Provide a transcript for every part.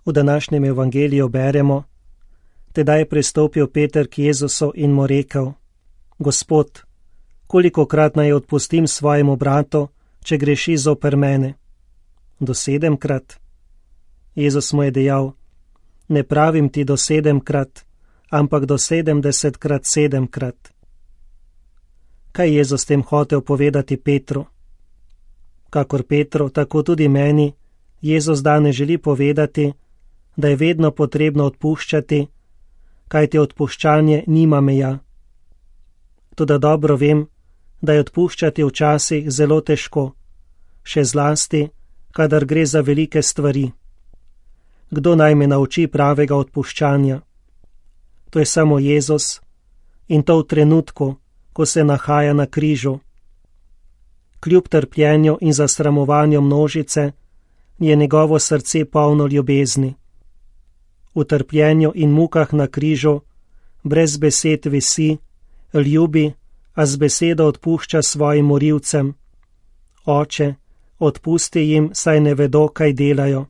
V današnjem evangeliju beremo: Tedaj je pristopil Peter k Jezusu in mu rekel: Gospod, kolikokrat naj odpustim svojemu bratu, če greši zoper mene? Do 7-krat? Jezus mu je dejal: Ne pravim ti do 7-krat, ampak do 70-krat 7-krat. Kaj je Jezus tem hotel povedati Petru? Kakor Petru, tako tudi meni, Jezus danes želi povedati, da je vedno potrebno odpuščati, kajti odpuščanje nima meja. Toda dobro vem, da je odpuščati včasih zelo težko, še zlasti, kadar gre za velike stvari. Kdo naj me nauči pravega odpuščanja? To je samo Jezus, in to v trenutku, ko se nahaja na križu. Kljub trpljenju in zasramovanju množice je njegovo srce polno ljubezni. V trpljenju in mukah na križu brez besed visi, ljubi, a z besedo odpušča svojim morilcem: Oče, odpusti jim, saj ne vedo, kaj delajo.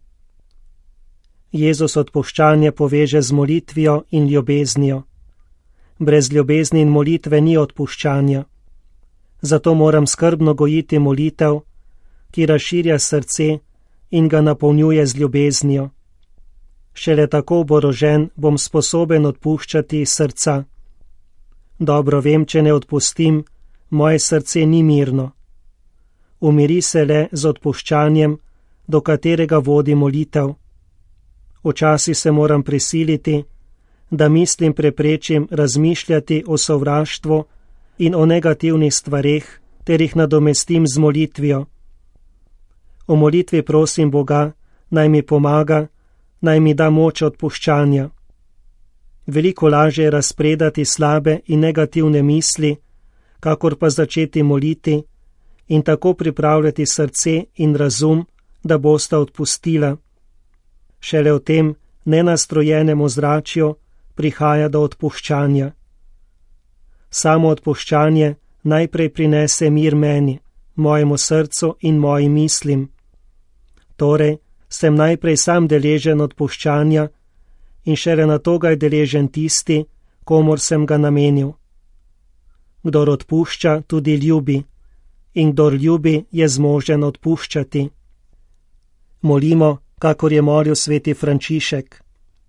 Jezus odpuščanje poveže z molitvijo in ljubeznijo. Brez ljubezni in molitve ni odpuščanja. Zato moram skrbno gojiti molitev, ki razširja srce in ga napolnjuje z ljubeznijo. Šele tako oborožen bom sposoben odpuščati iz srca. Dobro vem, če ne odpustim, moje srce ni mirno. Umiri se le z odpuščanjem, do katerega vodi molitev. Včasih se moram prisiliti, da mislim preprečim razmišljati o sovraštvu in o negativnih stvareh, ter jih nadomestim z molitvijo. V molitvi prosim Boga, naj mi pomaga, naj mi da moč odpuščanja. Veliko lažje je razpredati slabe in negativne misli, kakor pa začeti moliti in tako pripravljati srce in razum, da bosta odpustila. Šele v tem nenastrojenem ozračju prihaja do odpuščanja. Samo odpuščanje najprej prinese mir meni, mojemu srcu in mojim mislim. Torej, sem najprej sam deležen odpuščanja in šele nato ga je deležen tisti, komur sem ga namenil. Kdor odpušča, tudi ljubi, in kdor ljubi, je zmožen odpuščati. Molimo, kakor je molil sveti Frančišek.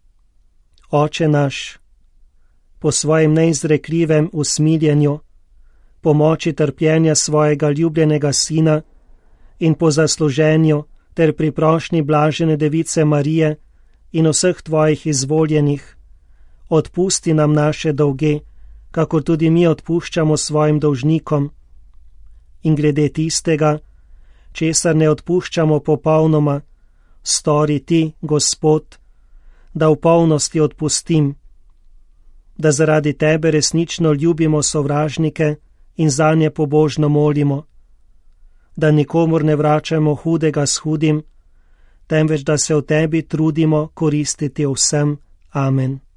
Oče naš, po svojem neizrekljivem usmiljenju, po moči trpljenja svojega ljubljenega sina in po zasluženju ter pri prošnji blažene device Marije in vseh tvojih izvoljenih, odpusti nam naše dolge, kakor tudi mi odpuščamo svojim dolžnikom. In glede tistega, česar ne odpuščamo popolnoma, stori ti, Gospod, da v polnosti odpustim, da zaradi tebe resnično ljubimo sovražnike in zanje pobožno molimo, da nikomur ne vračamo hudega s hudim, temveč da se v tebi trudimo koristiti vsem. Amen.